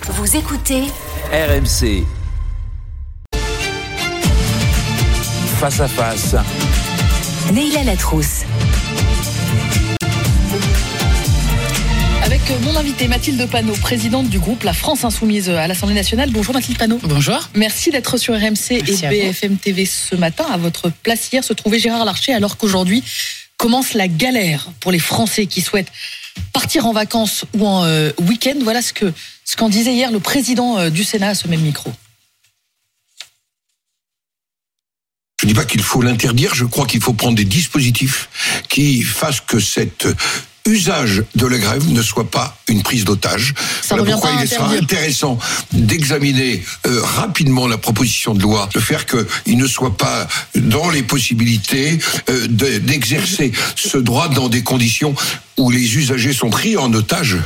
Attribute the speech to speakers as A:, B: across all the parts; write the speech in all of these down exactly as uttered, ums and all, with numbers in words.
A: Vous écoutez
B: R M C. Face à face.
A: Neila Latrousse.
C: Avec mon invité Mathilde Panot, présidente du groupe La France Insoumise à l'Assemblée nationale. Bonjour Mathilde Panot.
D: Bonjour.
C: Merci d'être sur R M C
D: Merci
C: et B F M T V ce matin. À votre place hier se trouvait Gérard Larcher, alors qu'aujourd'hui commence la galère pour les Français qui souhaitent partir en vacances ou en euh, week-end. Voilà ce que ce qu'en disait hier le président euh, du Sénat à ce même micro.
E: Je ne dis pas qu'il faut l'interdire, je crois qu'il faut prendre des dispositifs qui fassent que cet usage de la grève ne soit pas une prise d'otage.
C: Ça
E: voilà
C: revient
E: pourquoi
C: pas à
E: il sera
C: interdire.
E: intéressant d'examiner euh, rapidement la proposition de loi, de faire qu'il ne soit pas dans les possibilités euh, de, d'exercer ce droit dans des conditions où les usagers sont pris en otage.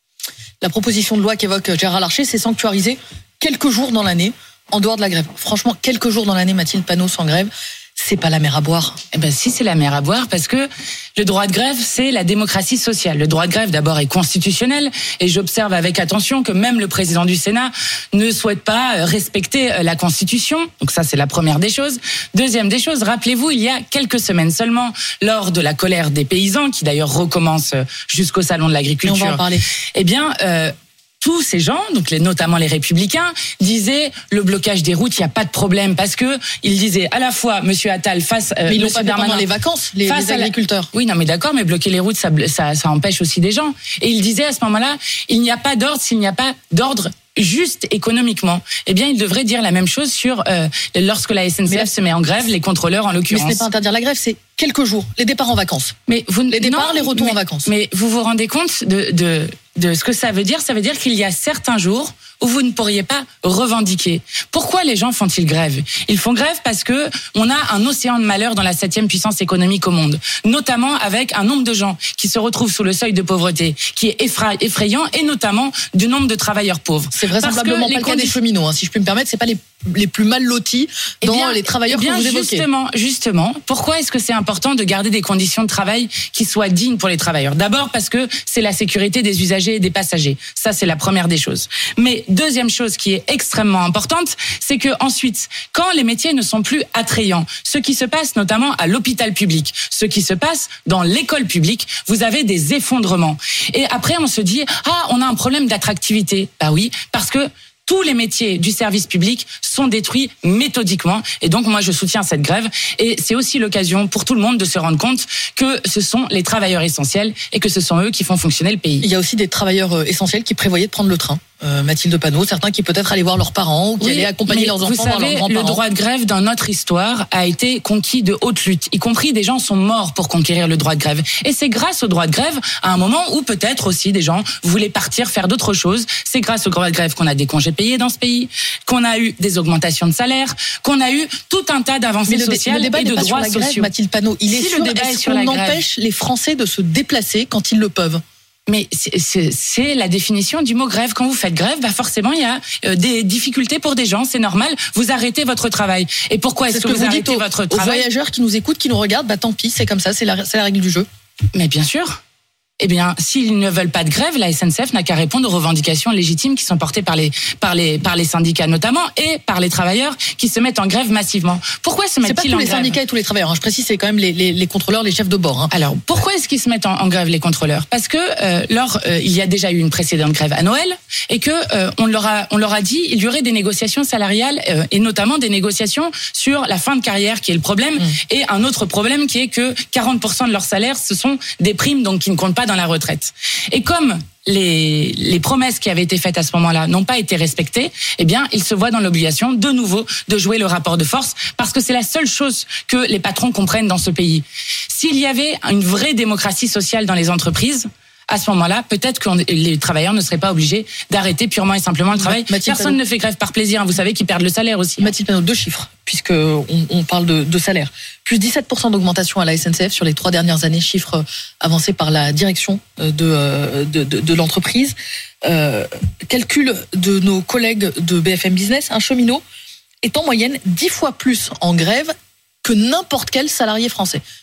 C: La proposition de loi qu'évoque Gérard Larcher, c'est sanctuariser quelques jours dans l'année en dehors de la grève. Franchement, quelques jours dans l'année, Mathilde Panot, sans grève, c'est pas la mer à boire.
D: Eh ben si, c'est la mer à boire, parce que le droit de grève, c'est la démocratie sociale. Le droit de grève, d'abord, est constitutionnel, et j'observe avec attention que même le président du Sénat ne souhaite pas respecter la Constitution. Donc ça, c'est la première des choses. Deuxième des choses, rappelez-vous, il y a quelques semaines seulement, lors de la colère des paysans, qui d'ailleurs recommence jusqu'au salon de l'agriculture.
C: Et on va en parler.
D: Eh bien, euh, tous ces gens, donc les, notamment les Républicains, disaient le blocage des routes, il n'y a pas de problème, parce que ils disaient à la fois Monsieur Attal face, euh,
C: Mais ils l'ont
D: Monsieur
C: pas fait pendant
D: Darmanin,
C: les vacances, les,
D: face
C: les
D: à la-
C: agriculteurs.
D: Oui, non, mais d'accord, mais bloquer les routes, ça, ça, ça empêche aussi des gens. Et il disait à ce moment-là, il n'y a pas d'ordre s'il n'y a pas d'ordre juste économiquement. Eh bien, il devrait dire la même chose sur euh, lorsque la S N C F
C: Mais-
D: se met en grève, les contrôleurs en
C: Mais ce
D: l'occurrence.
C: n'est pas interdire la grève, c'est quelques jours, les départs en vacances.
D: Mais vous,
C: Les départs,
D: non,
C: les retours
D: mais-
C: en vacances.
D: Mais vous vous rendez compte de, de, de ce que ça veut dire? Ça veut dire qu'il y a certains jours où vous ne pourriez pas revendiquer. Pourquoi les gens font-ils grève? Ils font grève parce que on a un océan de malheur dans la septième puissance économique au monde, notamment avec un nombre de gens qui se retrouvent sous le seuil de pauvreté qui est effra- effrayant, et notamment du nombre de travailleurs pauvres.
C: C'est
D: Parce
C: vraisemblablement
D: que
C: pas
D: les
C: le cas des
D: conditions-
C: cheminots, hein, si je puis me permettre, c'est pas les, les plus mal lotis
D: Eh
C: dans
D: bien,
C: les travailleurs
D: eh bien,
C: que vous évoquez.
D: Justement, justement, pourquoi est-ce que c'est important de garder des conditions de travail qui soient dignes pour les travailleurs? D'abord parce que c'est la sécurité des usagers et des passagers. Ça, c'est la première des choses. Mais deuxième chose qui est extrêmement importante, c'est que ensuite, quand les métiers ne sont plus attrayants, ce qui se passe notamment à l'hôpital public, ce qui se passe dans l'école publique, vous avez des effondrements. Et après, on se dit, ah, on a un problème d'attractivité. Bah oui, parce que tous les métiers du service public sont détruits méthodiquement. Et donc, moi, je soutiens cette grève. Et c'est aussi l'occasion pour tout le monde de se rendre compte que ce sont les travailleurs essentiels et que ce sont eux qui font fonctionner le pays.
C: Il y a aussi des travailleurs euh, essentiels qui prévoyaient de prendre le train. Euh, Mathilde Panot, certains qui peut-être allaient voir leurs parents ou qui
D: Oui,
C: allaient accompagner
D: mais
C: leurs
D: vous
C: enfants voir leurs
D: savez,
C: grands-parents.
D: le droit de grève dans notre histoire a été conquis de haute lutte. Y compris des gens sont morts pour conquérir le droit de grève. Et c'est grâce au droit de grève, à un moment où peut-être aussi des gens voulaient partir faire d'autres choses. C'est grâce au droit de grève qu'on a des congés payés dans ce pays, qu'on a eu des augmentations de salaire, qu'on a eu tout un tas d'avancées
C: Mais le, dé-
D: sociales
C: le débat
D: et
C: n'est
D: de
C: pas sur
D: droits
C: la grève,
D: sociaux.
C: Mathilde Panot. Il est
D: Si
C: sur
D: le débat est
C: est-ce
D: sur
C: qu'on
D: la grève.
C: empêche les Français de se déplacer quand ils le peuvent.
D: Mais c'est- c'est c'est la définition du mot grève. Quand vous faites grève, bah forcément, il y a euh, des difficultés pour des gens. C'est normal. Vous arrêtez votre travail. Et pourquoi
C: C'est
D: est-ce
C: ce
D: que,
C: que
D: vous,
C: vous dites
D: arrêtez
C: aux,
D: votre
C: aux
D: travail?
C: voyageurs qui nous écoutent, qui nous regardent. Bah tant pis, c'est comme ça, c'est la, c'est la règle du jeu.
D: Mais bien sûr. Eh bien, s'ils ne veulent pas de grève, la S N C F n'a qu'à répondre aux revendications légitimes qui sont portées par les, par les, par les syndicats notamment, et par les travailleurs qui se mettent en grève massivement. Pourquoi se
C: C'est pas
D: mettent-ils
C: tous
D: en
C: les
D: grève?
C: syndicats et tous les travailleurs. hein. Je précise, c'est quand même les, les, les contrôleurs, les chefs de bord. hein.
D: Alors, pourquoi est-ce qu'ils se mettent en, en grève, les contrôleurs? Parce que euh, lors, euh, il y a déjà eu une précédente grève à Noël, et que euh, on leur a, on leur a dit, il y aurait des négociations salariales, euh, et notamment des négociations sur la fin de carrière, qui est le problème,
C: Mmh.
D: et un autre problème qui est que quarante pour cent de leur salaire, ce sont des primes, donc qui ne comptent pas dans la retraite. Et comme les, les promesses qui avaient été faites à ce moment-là n'ont pas été respectées, eh bien, ils se voient dans l'obligation, de nouveau, de jouer le rapport de force, parce que c'est la seule chose que les patrons comprennent dans ce pays. S'il y avait une vraie démocratie sociale dans les entreprises, à ce moment-là, peut-être que les travailleurs ne seraient pas obligés d'arrêter purement et simplement le travail.
C: Mathilde
D: Personne
C: Panot.
D: ne fait grève par plaisir, vous savez qu'ils perdent le salaire aussi.
C: Mathilde Panot, deux chiffres, puisqu'on on parle de, de salaire. Plus dix-sept pour cent d'augmentation à la S N C F sur les trois dernières années, chiffre avancé par la direction de, de, de, de l'entreprise. Euh, calcul de nos collègues de B F M Business, un cheminot est en moyenne dix fois plus en grève que n'importe quel salarié français.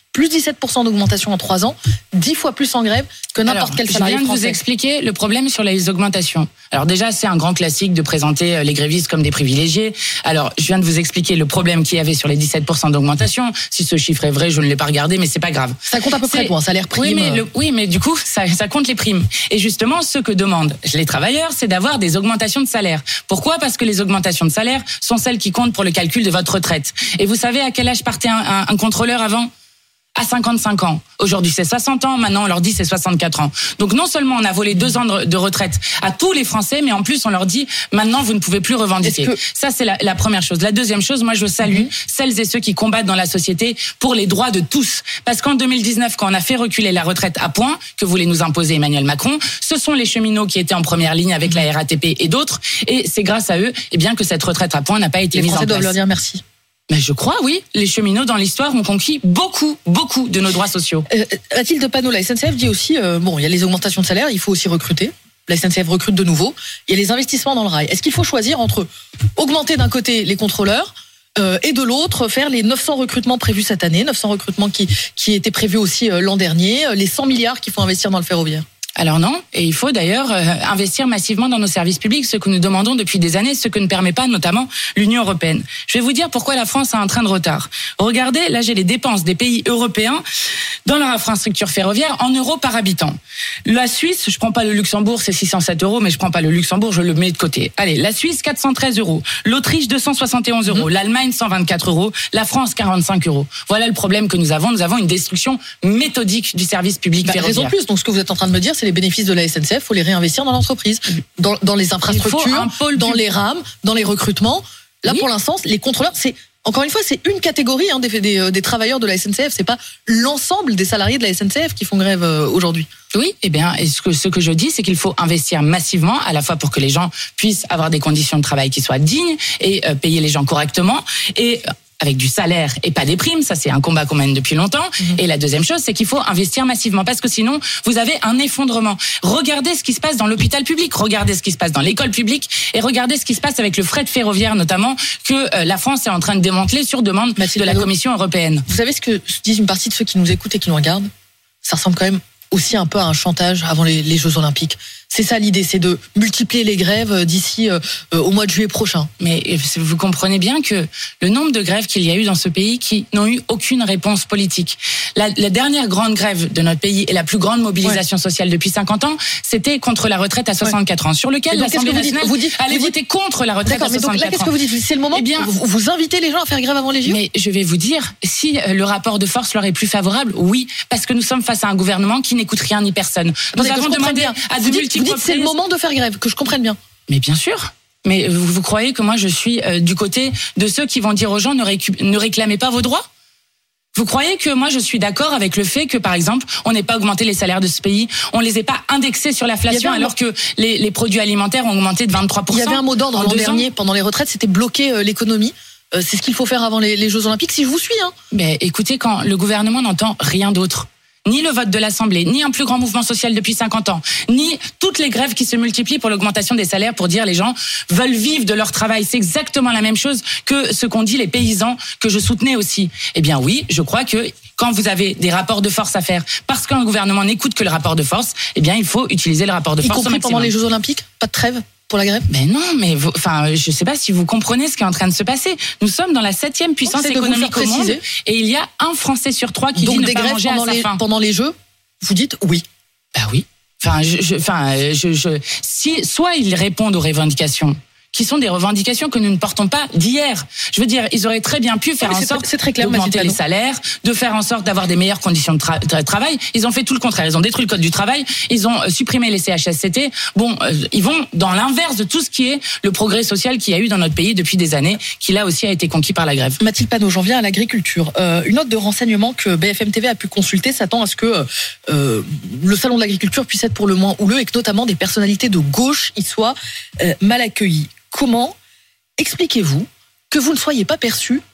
C: plus dix-sept pour cent d'augmentation en trois ans, dix fois plus en grève que n'importe
D: Alors,
C: quel salarié
D: je viens de
C: français.
D: vous expliquer le problème sur les augmentations. Alors déjà, c'est un grand classique de présenter les grévistes comme des privilégiés. Alors, je viens de vous expliquer le problème qu'il y avait sur les dix-sept pour cent d'augmentation. Si ce chiffre est vrai, je ne l'ai pas regardé, mais c'est pas grave.
C: Ça compte à peu près
D: C'est-
C: quoi, un salaire prime.
D: Oui, mais, le, oui, mais du coup, ça, ça compte les primes. Et justement, ce que demandent les travailleurs, c'est d'avoir des augmentations de salaire. Pourquoi ? Parce que les augmentations de salaire sont celles qui comptent pour le calcul de votre retraite. Et vous savez à quel âge partait un, un, un contrôleur avant ? À cinquante-cinq ans. Aujourd'hui, c'est soixante ans. Maintenant, on leur dit c'est soixante-quatre ans. Donc, non seulement on a volé deux ans de, de retraite à tous les Français, mais en plus, on leur dit maintenant, vous ne pouvez plus revendiquer.
C: Est-ce que-
D: Ça, c'est la, la première chose. La deuxième chose, moi, je salue
C: Mhm.
D: celles et ceux qui combattent dans la société pour les droits de tous. Parce qu'en deux mille dix-neuf, quand on a fait reculer la retraite à point, que voulait nous imposer Emmanuel Macron, ce sont les cheminots qui étaient en première ligne avec la R A T P et d'autres. Et c'est grâce à eux, eh bien, que cette retraite à point n'a pas été
C: Les
D: mise en
C: Français doivent
D: place.
C: leur dire merci.
D: Mais je crois, oui. Les cheminots, dans l'histoire, ont conquis beaucoup, beaucoup de nos droits sociaux.
C: Euh, Mathilde Panot, la S N C F dit aussi, euh, bon, il y a les augmentations de salaire, il faut aussi recruter. La S N C F recrute de nouveau. Il y a les investissements dans le rail. Est-ce qu'il faut choisir entre augmenter d'un côté les contrôleurs euh, et de l'autre faire les neuf cents recrutements prévus cette année, neuf cents recrutements qui, qui étaient prévus aussi euh, l'an dernier, euh, les cent milliards qu'il faut investir dans le ferroviaire?
D: Alors non, et il faut d'ailleurs euh, investir massivement dans nos services publics, ce que nous demandons depuis des années, ce que ne permet pas notamment l'Union européenne. Je vais vous dire pourquoi la France a un train de retard. Regardez, là j'ai les dépenses des pays européens dans leur infrastructure ferroviaire en euros par habitant. La Suisse, je prends pas le Luxembourg, c'est six cent sept euros, mais je prends pas le Luxembourg, je le mets de côté. Allez, la Suisse quatre cent treize euros, l'Autriche deux cent soixante et onze euros, mmh. l'Allemagne cent vingt-quatre euros, la France quarante-cinq euros. Voilà le problème que nous avons. Nous avons une destruction méthodique du service public
C: bah,
D: ferroviaire.
C: Raison plus. Donc ce que vous êtes en train de me dire, c'est les bénéfices de la S N C F, faut les réinvestir dans l'entreprise, dans, dans les infrastructures, dans les rames, dans les recrutements. Là, oui. Pour l'instant, les contrôleurs, c'est encore une fois, c'est une catégorie hein, des, des, des travailleurs de la S N C F. C'est pas l'ensemble des salariés de la S N C F qui font grève euh, aujourd'hui.
D: Oui, eh bien, et ce que, ce que je dis, c'est qu'il faut investir massivement, à la fois pour que les gens puissent avoir des conditions de travail qui soient dignes et euh, payer les gens correctement et euh, avec du salaire et pas des primes. Ça, c'est un combat qu'on mène depuis longtemps. Mmh. Et la deuxième chose, c'est qu'il faut investir massivement parce que sinon, vous avez un effondrement. Regardez ce qui se passe dans l'hôpital public, regardez ce qui se passe dans l'école publique et regardez ce qui se passe avec le fret ferroviaire, notamment, que euh, la France est en train de démanteler sur demande Mathilde de la Commission européenne.
C: Vous savez ce que disent une partie de ceux qui nous écoutent et qui nous regardent? Ça ressemble quand même aussi un peu à un chantage avant les, les Jeux Olympiques. C'est ça l'idée, c'est de multiplier les grèves d'ici euh, au mois de juillet prochain.
D: Mais vous comprenez bien que le nombre de grèves qu'il y a eu dans ce pays qui n'ont eu aucune réponse politique. La, la dernière grande grève de notre pays et la plus grande mobilisation ouais. sociale depuis cinquante ans, c'était contre la retraite à soixante-quatre ouais. ans, sur lequel l'Assemblée nationale
C: vous dites,
D: allait
C: vous
D: voter
C: dites...
D: contre la retraite à soixante-quatre ans.
C: Donc là, qu'est-ce que vous dites? C'est le moment.
D: Eh bien,
C: vous, vous invitez les gens à faire grève avant les J O?
D: Mais je vais vous dire, si le rapport de force leur est plus favorable, oui, parce que nous sommes face à un gouvernement qui n'écoute rien ni personne. Nous
C: non,
D: avons demandé
C: bien.
D: à de
C: vous dites,
D: multiples
C: vous dites, c'est le moment de faire grève, que je comprenne bien.
D: Mais bien sûr. Mais vous, vous croyez que moi je suis euh, du côté de ceux qui vont dire aux gens ne, récu- ne réclamez pas vos droits? Vous croyez que moi je suis d'accord avec le fait que par exemple on n'ait pas augmenté les salaires de ce pays, on les ait pas indexés sur l'inflation alors que les, les produits alimentaires ont augmenté de vingt-trois pour cent?
C: Il y avait un mot d'ordre l'an dernier pendant les retraites, c'était bloquer euh, l'économie. Euh, c'est ce qu'il faut faire avant les, les Jeux Olympiques, si je vous suis. Hein.
D: Mais écoutez, quand le gouvernement n'entend rien d'autre, ni le vote de l'Assemblée, ni un plus grand mouvement social depuis cinquante ans, ni toutes les grèves qui se multiplient pour l'augmentation des salaires pour dire les gens veulent vivre de leur travail. C'est exactement la même chose que ce qu'ont dit les paysans que je soutenais aussi. Eh bien oui, je crois que quand vous avez des rapports de force à faire, parce qu'un gouvernement n'écoute que le rapport de force, eh bien il faut utiliser le rapport de
C: y
D: force.
C: Y compris pendant les Jeux Olympiques? Pas de trêve pour la grève?
D: Ben non, mais vous, enfin, je sais pas si vous comprenez ce qui est en train de se passer. Nous sommes dans la septième puissance économique au monde et il y a un Français sur trois qui
C: Donc
D: dit ne
C: des
D: pas
C: grèves
D: manger à
C: pendant
D: sa
C: les,
D: faim.
C: Pendant les Jeux, vous dites oui.
D: Bah oui. Enfin, je, je, enfin, je, je, si soit ils répondent aux revendications, qui sont des revendications que nous ne portons pas d'hier. Je veux dire, ils auraient très bien pu faire
C: oui,
D: en
C: c'est
D: sorte
C: c'est très clair,
D: d'augmenter les salaires, de faire en sorte d'avoir des meilleures conditions de, tra- de travail. Ils ont fait tout le contraire. Ils ont détruit le code du travail. Ils ont euh, supprimé les C H S C T. Bon, euh, ils vont dans l'inverse de tout ce qui est le progrès social qu'il y a eu dans notre pays depuis des années, qui là aussi a été conquis par la grève.
C: Mathilde Panot, j'en viens à l'agriculture. Euh, une note de renseignement que B F M T V a pu consulter s'attend à ce que euh, le salon de l'agriculture puisse être pour le moins houleux et que notamment des personnalités de gauche y soient euh, mal accueillies. Comment expliquez-vous que vous ne soyez pas perçu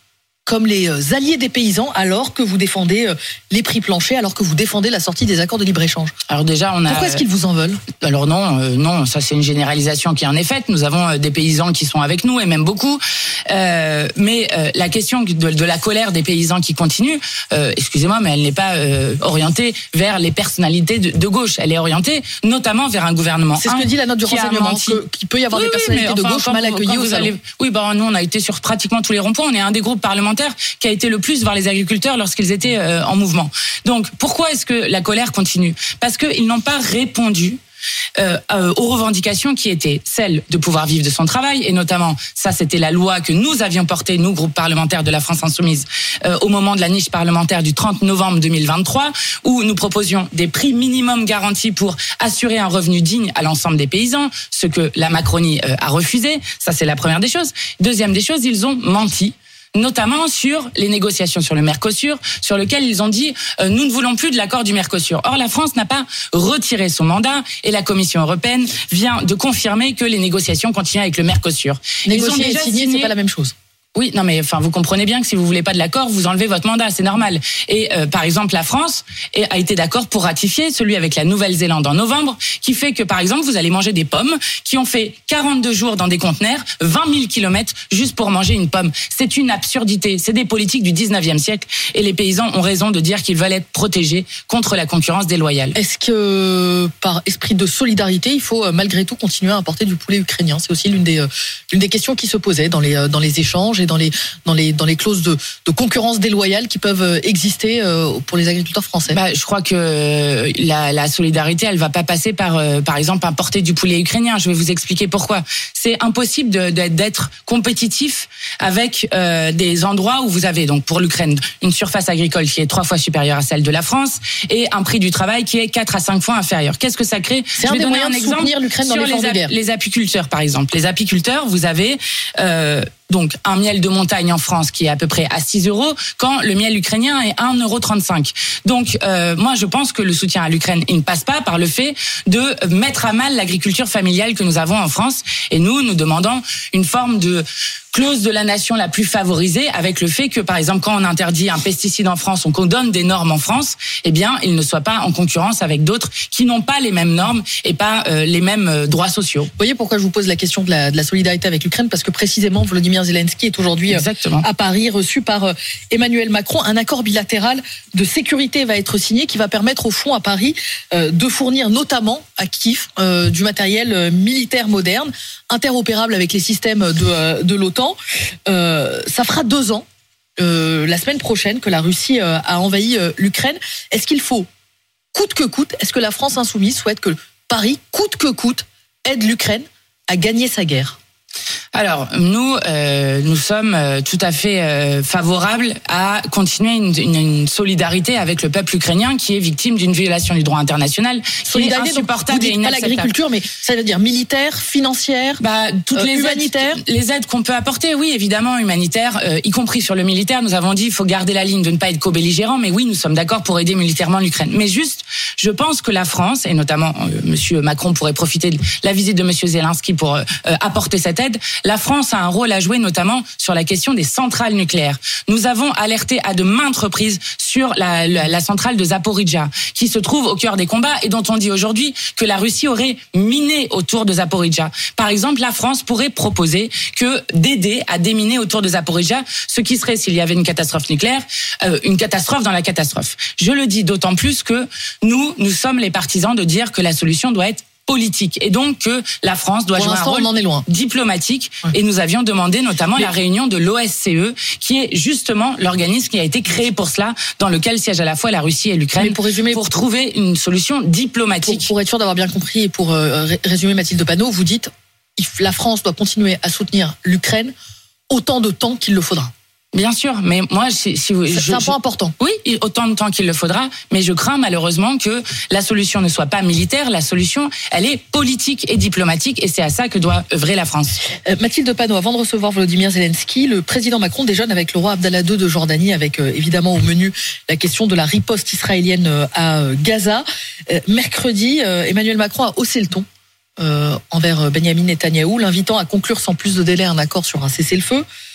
C: comme les alliés des paysans alors que vous défendez les prix planchers, alors que vous défendez la sortie des accords de libre-échange?
D: Alors déjà, on a...
C: Pourquoi est-ce qu'ils vous en veulent?
D: Alors non, euh, non, ça c'est une généralisation qui en est faite. Nous avons euh, des paysans qui sont avec nous et même beaucoup. Euh, mais euh, la question de, de la colère des paysans qui continue, euh, excusez-moi, mais elle n'est pas euh, orientée vers les personnalités de, de gauche. Elle est orientée notamment vers un gouvernement.
C: C'est ce que dit la note du renseignement, qu'il peut y avoir oui, des personnalités oui, enfin, de gauche mal accueillies au salon. Allez... Oui, bah, nous on a été sur pratiquement tous les ronds-points. On est un des groupes parlementaires qui a été le plus vers les agriculteurs lorsqu'ils étaient euh, en mouvement. Donc, pourquoi est-ce que la colère continue? Parce qu'ils n'ont pas répondu Euh, euh, aux revendications qui étaient celles de pouvoir vivre de son travail, et notamment, ça c'était la loi que nous avions portée, nous, groupe parlementaire de la France Insoumise, euh, au moment de la niche parlementaire du trente novembre deux mille vingt-trois, où nous proposions des prix minimum garantis pour assurer un revenu digne à l'ensemble des paysans, ce que la Macronie euh, a refusé. Ça c'est la première des choses. Deuxième des choses, ils ont menti, notamment sur les négociations sur le Mercosur, sur lequel ils ont dit euh, nous ne voulons plus de l'accord du Mercosur. Or, la France n'a pas retiré son mandat et la Commission européenne vient de confirmer que les négociations continuent avec le Mercosur. Négocier et signer, c'est pas la même chose.
D: Oui, non mais enfin vous comprenez bien que si vous voulez pas de l'accord, vous enlevez votre mandat, c'est normal. Et euh, par exemple la France a été d'accord pour ratifier celui avec la Nouvelle-Zélande en novembre, qui fait que par exemple vous allez manger des pommes qui ont fait quarante-deux jours dans des conteneurs, vingt mille kilomètres juste pour manger une pomme. C'est une absurdité, c'est des politiques du dix-neuvième siècle et les paysans ont raison de dire qu'ils veulent être protégés contre la concurrence déloyale.
C: Est-ce que par esprit de solidarité, il faut malgré tout continuer à importer du poulet ukrainien? C'est aussi l'une des euh, l'une des questions qui se posaient dans les dans les échanges dans les dans les dans les clauses de, de concurrence déloyale qui peuvent exister pour les agriculteurs français.
D: Bah, je crois que la, la solidarité, elle va pas passer par euh, par exemple importer du poulet ukrainien. Je vais vous expliquer pourquoi. C'est impossible de, de, d'être compétitif avec euh, des endroits où vous avez donc pour l'Ukraine une surface agricole qui est trois fois supérieure à celle de la France et un prix du travail qui est quatre à cinq fois inférieur. Qu'est-ce que ça crée?
C: C'est je vais un des donner moyens un exemple de soutenir l'Ukraine dans l'effort de guerre.
D: Les apiculteurs par exemple. Les apiculteurs, vous avez euh, donc un miel de montagne en France qui est à peu près à six euros, quand le miel ukrainien est un euro trente-cinq. Donc euh, moi je pense que le soutien à l'Ukraine, il ne passe pas par le fait de mettre à mal l'agriculture familiale que nous avons en France. Et nous, nous demandons une forme de clause de la nation la plus favorisée, avec le fait que, par exemple, quand on interdit un pesticide en France, on donne des normes en France, eh bien, il ne soit pas en concurrence avec d'autres qui n'ont pas les mêmes normes et pas euh, les mêmes euh, droits sociaux.
C: Vous voyez pourquoi je vous pose la question de la, de la solidarité avec l'Ukraine? Parce que précisément, Volodymyr Zelensky est aujourd'hui Exactement. à Paris, reçu par euh, Emmanuel Macron. Un accord bilatéral de sécurité va être signé qui va permettre, au fond, à Paris, euh, de fournir notamment à Kiev euh, du matériel euh, militaire moderne, interopérable avec les systèmes de, euh, de l'OTAN. Euh, ça fera deux ans, euh, la semaine prochaine, que la Russie euh, a envahi euh, l'Ukraine. Est-ce qu'il faut, coûte que coûte, est-ce que la France insoumise souhaite que Paris, coûte que coûte, aide l'Ukraine à gagner sa guerre?
D: Alors, nous, euh, nous sommes euh, tout à fait euh, favorables à continuer une, une, une solidarité avec le peuple ukrainien qui est victime d'une violation du droit international, qui est insupportable
C: donc, vous dites
D: et inacceptable.
C: Pas l'agriculture, mais ça veut dire militaire, financière,
D: bah, toutes euh, les
C: humanitaires.
D: Aides, les aides qu'on peut apporter, oui, évidemment, humanitaires, euh, y compris sur le militaire. Nous avons dit, il faut garder la ligne de ne pas être co-belligérant, mais oui, nous sommes d'accord pour aider militairement l'Ukraine. Mais juste, je pense que la France, et notamment euh, Monsieur Macron pourrait profiter de la visite de Monsieur Zelensky pour euh, apporter cette aide. La France a un rôle à jouer, notamment sur la question des centrales nucléaires. Nous avons alerté à de maintes reprises sur la, la, la centrale de Zaporijia, qui se trouve au cœur des combats et dont on dit aujourd'hui que la Russie aurait miné autour de Zaporijia. Par exemple, la France pourrait proposer que d'aider à déminer autour de Zaporijia, ce qui serait, s'il y avait une catastrophe nucléaire, euh, une catastrophe dans la catastrophe. Je le dis d'autant plus que nous, nous sommes les partisans de dire que la solution doit être politique et donc que la France doit
C: Pour
D: jouer un rôle
C: on en est loin.
D: diplomatique
C: ouais.
D: Et nous avions demandé notamment
C: Mais...
D: la réunion de l'O S C E qui est justement l'organisme qui a été créé pour cela, dans lequel siègent à la fois la Russie et l'Ukraine pour, résumer, pour trouver une solution diplomatique.
C: Pour, pour être sûr d'avoir bien compris et pour euh, résumer, Mathilde Panot, vous dites la France doit continuer à soutenir l'Ukraine autant de temps qu'il le faudra.
D: Bien sûr, mais moi, si, si vous,
C: c'est
D: je,
C: un point
D: je,
C: important.
D: Oui, autant de temps qu'il le faudra, mais je crains malheureusement que la solution ne soit pas militaire. La solution, elle est politique et diplomatique, et c'est à ça que doit œuvrer la France.
C: Euh, Mathilde Panot, avant de recevoir Volodymyr Zelensky, le président Macron déjeune avec le roi Abdallah deux de Jordanie, avec euh, évidemment au menu la question de la riposte israélienne euh, à euh, Gaza. Euh, mercredi, euh, Emmanuel Macron a haussé le ton euh, envers Benyamin Netanyahou, l'invitant à conclure sans plus de délai un accord sur un cessez-le-feu.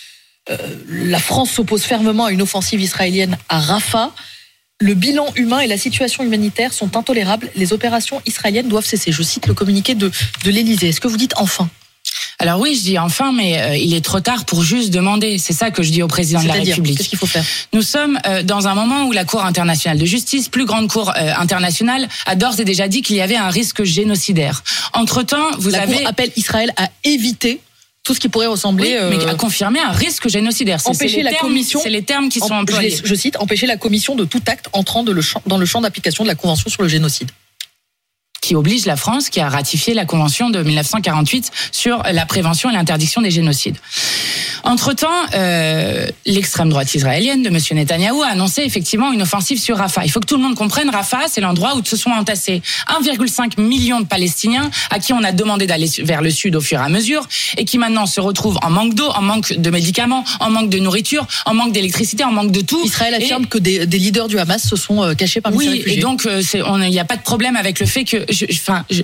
C: euh, la France s'oppose fermement à une offensive israélienne à Rafah. Le bilan humain et la situation humanitaire sont intolérables. Les opérations israéliennes doivent cesser. Je cite le communiqué de, de l'Élysée. Est-ce que vous dites enfin ?
D: Alors oui, je dis enfin, mais euh, il est trop tard pour juste demander. C'est ça que je dis au président de la République.
C: Qu'est-ce qu'il faut faire ?
D: Nous sommes euh, dans un moment où la Cour internationale de justice, plus grande cour euh, internationale, a d'ores et déjà dit qu'il y avait un risque génocidaire. Entre-temps, vous
C: la
D: avez...
C: La Cour appelle Israël à éviter tout ce qui pourrait ressembler...
D: Oui, mais à confirmer un risque génocidaire. C'est,
C: empêcher
D: c'est
C: la
D: termes,
C: commission...
D: C'est les termes qui sont
C: en,
D: employés.
C: Je, je cite, empêcher la commission de tout acte entrant de le champ, dans le champ d'application de la Convention sur le génocide.
D: Qui oblige la France, qui a ratifié la Convention de dix-neuf cent quarante-huit sur la prévention et l'interdiction des génocides. Entre-temps, euh, l'extrême droite israélienne de M. Netanyahou a annoncé effectivement une offensive sur Rafah. Il faut que tout le monde comprenne, Rafah, c'est l'endroit où se sont entassés un virgule cinq million de Palestiniens à qui on a demandé d'aller vers le sud au fur et à mesure et qui maintenant se retrouvent en manque d'eau, en manque de médicaments, en manque de nourriture, en manque d'électricité, en manque de tout.
C: Israël affirme
D: et...
C: que des, des leaders du Hamas se sont euh, cachés parmi
D: oui,
C: ces réfugiés.
D: Oui, et donc il n'y a pas de problème avec le fait que... Je, enfin, je,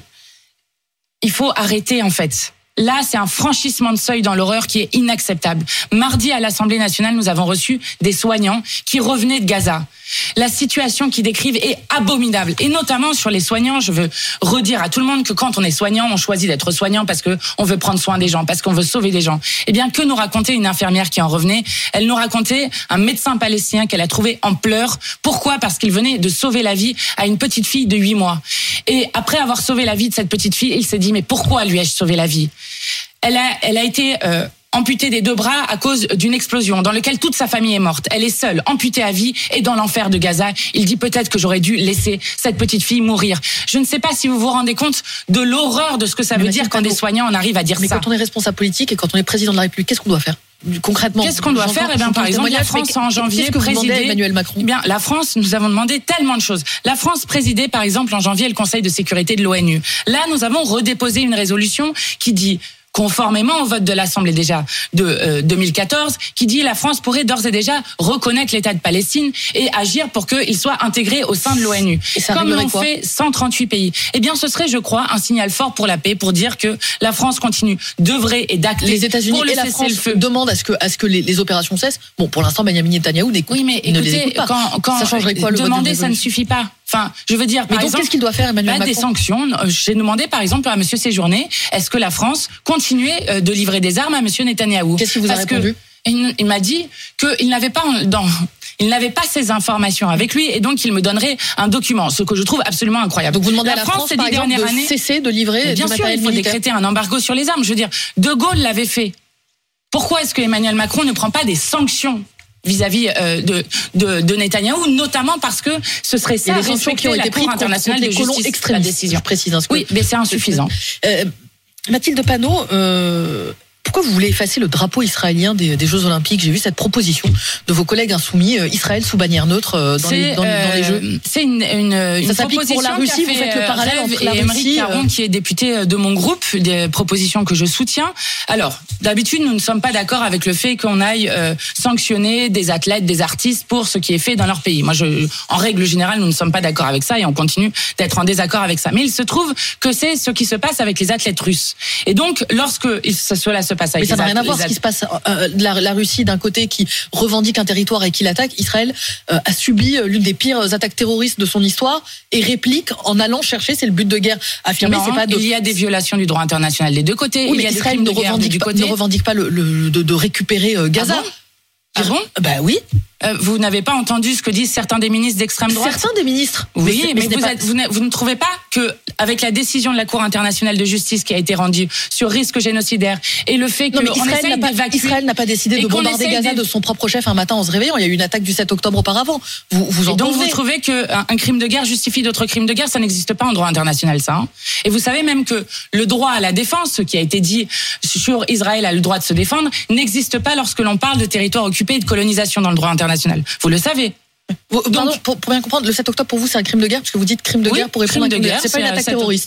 D: il faut arrêter en fait. Là, c'est un franchissement de seuil dans l'horreur qui est inacceptable. Mardi, à l'Assemblée nationale, nous avons reçu des soignants qui revenaient de Gaza. La situation qu'ils décrivent est abominable. Et notamment sur les soignants, je veux redire à tout le monde que quand on est soignant, on choisit d'être soignant parce que on veut prendre soin des gens, parce qu'on veut sauver des gens. Eh bien, que nous racontait une infirmière qui en revenait ? Elle nous racontait un médecin palestinien qu'elle a trouvé en pleurs. Pourquoi ? Parce qu'il venait de sauver la vie à une petite fille de huit mois. Et après avoir sauvé la vie de cette petite fille, il s'est dit, mais pourquoi lui ai-je sauvé la vie ? Elle a, elle a été euh, amputée des deux bras à cause d'une explosion dans laquelle toute sa famille est morte. Elle est seule, amputée à vie et dans l'enfer de Gaza. Il dit peut-être que j'aurais dû laisser cette petite fille mourir. Je ne sais pas si vous vous rendez compte de l'horreur de ce que ça
C: Mais
D: veut dire quand des soignants en arrivent à dire
C: mais
D: ça.
C: Mais quand on est responsable politique et quand on est président de la République, qu'est-ce qu'on doit faire ? Concrètement,
D: qu'est-ce qu'on doit faire ? Eh bien, par exemple, la France en janvier
C: qu'est-ce que vous
D: présidait.
C: demandez à Emmanuel Macron ?
D: Eh bien, la France, nous avons demandé tellement de choses. La France présidait, par exemple, en janvier le Conseil de sécurité de l'ONU. Là, nous avons redéposé une résolution qui dit, conformément au vote de l'Assemblée déjà de euh, deux mille quatorze, qui dit la France pourrait d'ores et déjà reconnaître l'État de Palestine et agir pour qu'il soit intégré au sein de l'ONU.
C: Et ça
D: Comme l'ont
C: quoi
D: fait cent trente-huit pays. Eh bien, ce serait, je crois, un signal fort pour la paix, pour dire que la France continue d'œuvrer et d'acter
C: les États-Unis
D: pour le
C: et la France
D: cessez-le-feu.
C: demandent à ce que, à ce que les, les opérations cessent. Bon, pour l'instant, Benyamin Netanyahou n'écoute,
D: oui, mais écoutez,
C: ne les écoute pas.
D: Quand, quand
C: ça changerait quoi le
D: demander,
C: vote
D: ça ne suffit pas. Enfin, je veux dire, par
C: mais donc,
D: exemple,
C: qu'est-ce qu'il doit faire, Emmanuel
D: bah,
C: Macron ?
D: Des sanctions. J'ai demandé, par exemple, à Monsieur Séjourné, est-ce que la France continuait de livrer des armes à Monsieur Netanyahou ?
C: Qu'est-ce qu'il vous
D: Parce
C: a répondu ?
D: que il, il m'a dit qu'il n'avait pas dans... Il n'avait pas ces informations avec lui et donc il me donnerait un document, ce que je trouve absolument incroyable.
C: Donc vous demandez
D: la
C: à la
D: France,
C: France,
D: ces
C: par
D: dix
C: exemple,
D: dernières
C: de
D: années,
C: cesser de livrer
D: mais bien
C: du
D: sûr,
C: matériel
D: il faut
C: militaire.
D: décréter un embargo sur les armes. Je veux dire, De Gaulle l'avait fait. Pourquoi est-ce que Emmanuel Macron ne prend pas des sanctions vis-à-vis euh, de, de, de Netanyahou, notamment parce que ce serait ça,
C: et les sanctions qui ont été prises contre les colons extrémistes, la décision. Je précise. Hein,
D: oui, mais c'est insuffisant.
C: Euh, Mathilde Panot, euh, pourquoi vous voulez effacer le drapeau israélien des, des Jeux Olympiques ? J'ai vu cette proposition de vos collègues insoumis, euh, Israël sous bannière neutre euh, dans, les, dans, euh, dans les Jeux.
D: C'est une, une, une
C: ça
D: proposition
C: pour la Russie. Vous faites le parallèle entre la
D: et
C: Russie,
D: Caron,
C: euh...
D: qui est député de mon groupe, des propositions que je soutiens. Alors, d'habitude, nous ne sommes pas d'accord avec le fait qu'on aille euh, sanctionner des athlètes, des artistes pour ce qui est fait dans leur pays. Moi, je, en règle générale, nous ne sommes pas d'accord avec ça et on continue d'être en désaccord avec ça. Mais il se trouve que c'est ce qui se passe avec les athlètes russes. Et donc, lorsque cela se passe avec
C: mais ça
D: les
C: n'a rien à voir.
D: Les...
C: Ce qui se passe, euh, la, la Russie d'un côté qui revendique un territoire et qui l'attaque, Israël euh, a subi l'une des pires attaques terroristes de son histoire et réplique en allant chercher, c'est le but de guerre affirmé.
D: Non,
C: c'est pas de...
D: il y a des violations du droit international des deux côtés.
C: Oui,
D: il
C: mais
D: y a
C: Israël
D: des
C: ne
D: crimes de guerre
C: revendique,
D: du
C: pas,
D: côté.
C: ne revendique pas le, le, de, de récupérer euh, Gaza.
D: Ah bon Ah bon
C: Bah oui.
D: Euh, vous n'avez pas entendu ce que disent certains des ministres d'extrême droite ?
C: Certains des ministres.
D: Oui, mais, mais, mais vous,
C: pas...
D: êtes, vous, ne, vous ne trouvez pas que, avec la décision de la Cour internationale de justice qui a été rendue sur risque génocidaire et le fait
C: non, mais
D: qu'on
C: Israël n'a pas, Israël n'a pas décidé de bombarder Gaza de son propre chef un matin en se réveillant. Il y a eu une attaque du sept octobre auparavant. Vous, vous en
D: et donc
C: convenez.
D: vous trouvez qu'un un crime de guerre justifie d'autres crimes de guerre ? Ça n'existe pas en droit international, ça. Hein. Et vous savez même que le droit à la défense, ce qui a été dit sur Israël a le droit de se défendre, n'existe pas lorsque l'on parle de territoire occupé et de colonisation dans le droit international. Vous le savez.
C: Vous, Donc, pardon, pour, pour bien comprendre, le sept octobre pour vous c'est un crime de guerre parce que vous dites crime de
D: oui,
C: guerre pour répondre à un crime de guerre. C'est pas une attaque terroriste.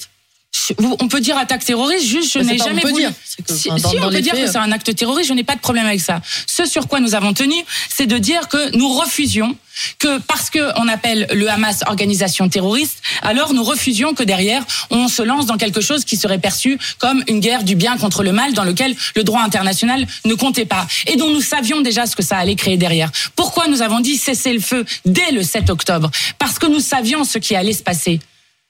D: On peut dire attaque terroriste, juste je
C: bah,
D: n'ai
C: pas,
D: jamais
C: on peut
D: voulu.
C: Dire. Que,
D: si,
C: enfin, dans,
D: si
C: dans
D: on peut dire
C: faits,
D: que c'est un acte terroriste, je n'ai pas de problème avec ça. Ce sur quoi nous avons tenu, c'est de dire que nous refusions que parce que on appelle le Hamas organisation terroriste, alors nous refusions que derrière on se lance dans quelque chose qui serait perçu comme une guerre du bien contre le mal dans lequel le droit international ne comptait pas et dont nous savions déjà ce que ça allait créer derrière. Pourquoi nous avons dit cesser le feu dès le sept octobre ? Parce que nous savions ce qui allait se passer.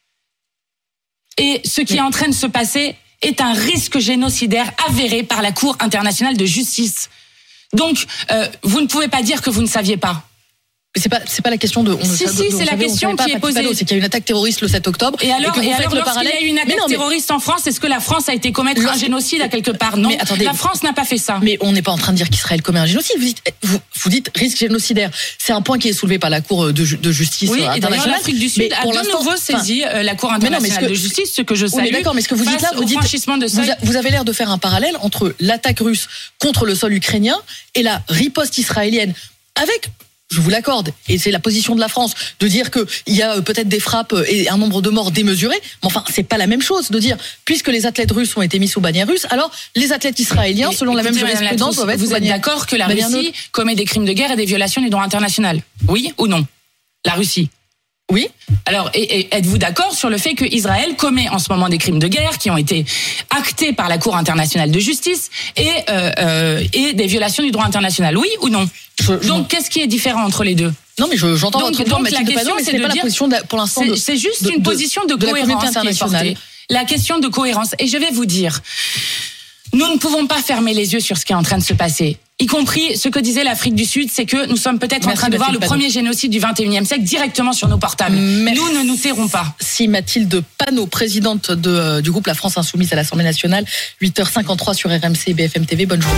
D: Et ce qui est en train de se passer est un risque génocidaire avéré par la Cour internationale de justice. Donc, euh, vous ne pouvez pas dire que vous ne saviez pas.
C: Mais c'est pas c'est pas la question de. On
D: si
C: ne,
D: si, c'est la question qui est posée.
C: C'est qu'il y a une attaque terroriste le sept octobre.
D: Et alors,
C: et, que vous
D: et
C: faites
D: alors
C: le
D: lorsqu'il y a eu une attaque non, terroriste en France, est-ce que la France a été commettre un génocide à quelque part ? Non, mais attendez, la France n'a pas fait ça.
C: Mais on n'est pas en train de dire qu'Israël commet un génocide. Vous dites, vous, vous dites risque génocidaire. C'est un point qui est soulevé par la Cour de, de justice
D: oui,
C: internationale.
D: Et l'Afrique du Sud a de nouveau saisi euh, la Cour internationale
C: que,
D: de justice, ce que je salue.
C: Oui, d'accord, mais ce que vous dites là, vous dites,
D: de
C: vous, a, vous avez l'air de faire un parallèle entre l'attaque russe contre le sol ukrainien et la riposte israélienne avec. Je vous l'accorde, et c'est la position de la France de dire que il y a peut-être des frappes et un nombre de morts démesuré. Mais enfin, c'est pas la même chose de dire puisque les athlètes russes ont été mis sous bannière russe, alors les athlètes israéliens, selon la même jurisprudence, doivent être
D: sous bannière. Vous êtes d'accord que la Russie commet des crimes de guerre et des violations du droit international ? Oui ou non ? La Russie ?
C: Oui.
D: Alors, et, et êtes-vous d'accord sur le fait que Israël commet en ce moment des crimes de guerre qui ont été actés par la Cour internationale de justice et euh, euh, et des violations du droit international ? Oui ou non ? Je, je donc, qu'est-ce qui est différent entre les deux ?
C: Non, mais je, j'entends
D: donc,
C: votre
D: donc
C: point,
D: la question,
C: mais
D: c'est
C: ce
D: de
C: pas
D: dire,
C: la position de, pour l'instant.
D: C'est, c'est juste
C: de,
D: une
C: de,
D: position de,
C: de
D: cohérence internationale. La question de cohérence. Et je vais vous dire, nous ne pouvons pas fermer les yeux sur ce qui est en train de se passer. Y compris ce que disait l'Afrique du Sud, c'est que nous sommes peut-être Merci en train de Mathilde voir le Panot. Premier génocide du vingt et unième siècle directement sur nos portables. Merci. Nous ne nous tairons pas.
C: Si Mathilde Panot, présidente de, euh, du groupe La France Insoumise à l'Assemblée nationale, huit heures cinquante-trois sur R M C et B F M T V, bonne journée.